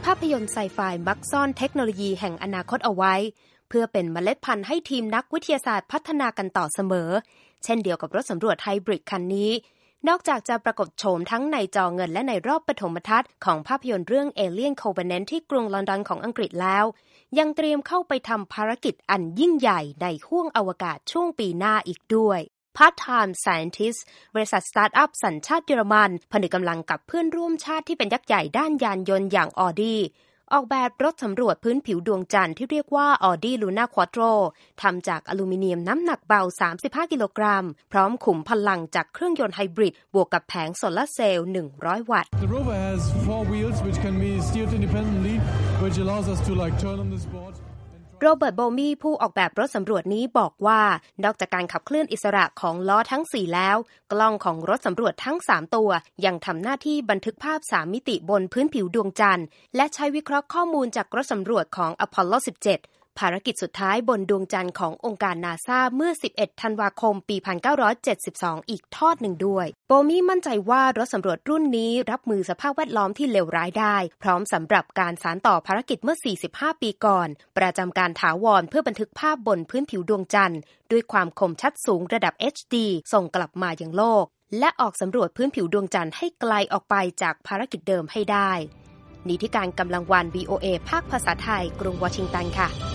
ภาพยนตร์ไซไฟมักซ่อนเทคโนโลยีแห่งอนาคตเอาไว้เพื่อเป็นเมล็ดพันธุ์ให้ทีมนักวิทยาศาสตร์พัฒนากันต่อเสมอเช่นเดียวกับรถสำรวจไฮบริดคันนี้นอกจากจะปรากฏโฉมทั้งในจอเงินและในรอบปฐมทัศน์ของภาพยนตร์เรื่อง Alien Covenant ที่กรุงลอนดอนของอังกฤษแล้วยังเตรียมเข้าไปทำภารกิจอันยิ่งใหญ่ในห้วงอวกาศช่วงปีหน้าอีกด้วยPart-time Scientist บริษัทสตาร์ทอัพสัญชาติเยอรมันผนึกกำลังกับเพื่อนร่วมชาติที่เป็นยักษ์ใหญ่ด้านยานยนต์อย่าง Audi ออกแบบรถสำรวจพื้นผิวดวงจันทร์ที่เรียกว่า Audi Luna Quattro ทำจากอลูมิเนียมน้ำหนักเบา35กิโลกรัมพร้อมขุมพลังจากเครื่องยนต์ไฮบริดบวกกับแผงโซลาร์เซลล์100วัตต์ The rover has 4 wheels which can be steered independently which allows us to turn on the spot โรเบิร์ต โบมี่ผู้ออกแบบรถสำรวจนี้บอกว่านอกจากการขับเคลื่อนอิสระของล้อทั้ง4แล้วกล้องของรถสำรวจทั้ง3ตัวยังทำหน้าที่บันทึกภาพ3มิติบนพื้นผิวดวงจันทร์และใช้วิเคราะห์ข้อมูลจากรถสำรวจของอพอลโล 17ภารกิจสุดท้ายบนดวงจันทร์ขององค์การนาซาเมื่อ11ธันวาคมปี1972อีกทอดหนึ่งด้วยโบมี่มั่นใจว่ารถสำรวจรุ่นนี้รับมือสภาพแวดล้อมที่เลวร้ายได้พร้อมสำหรับการสานต่อภารกิจเมื่อ45ปีก่อนประจำการถาวรเพื่อบันทึกภาพบนพื้นผิวดวงจันทร์ด้วยความคมชัดสูงระดับ HD ส่งกลับมายังโลกและออกสำรวจพื้นผิวดวงจันทร์ให้ไกลออกไปจากภารกิจเดิมให้ได้นิติการกำลังวัน VOA ภาคภาษาไทยกรุงวอชิงตันค่ะ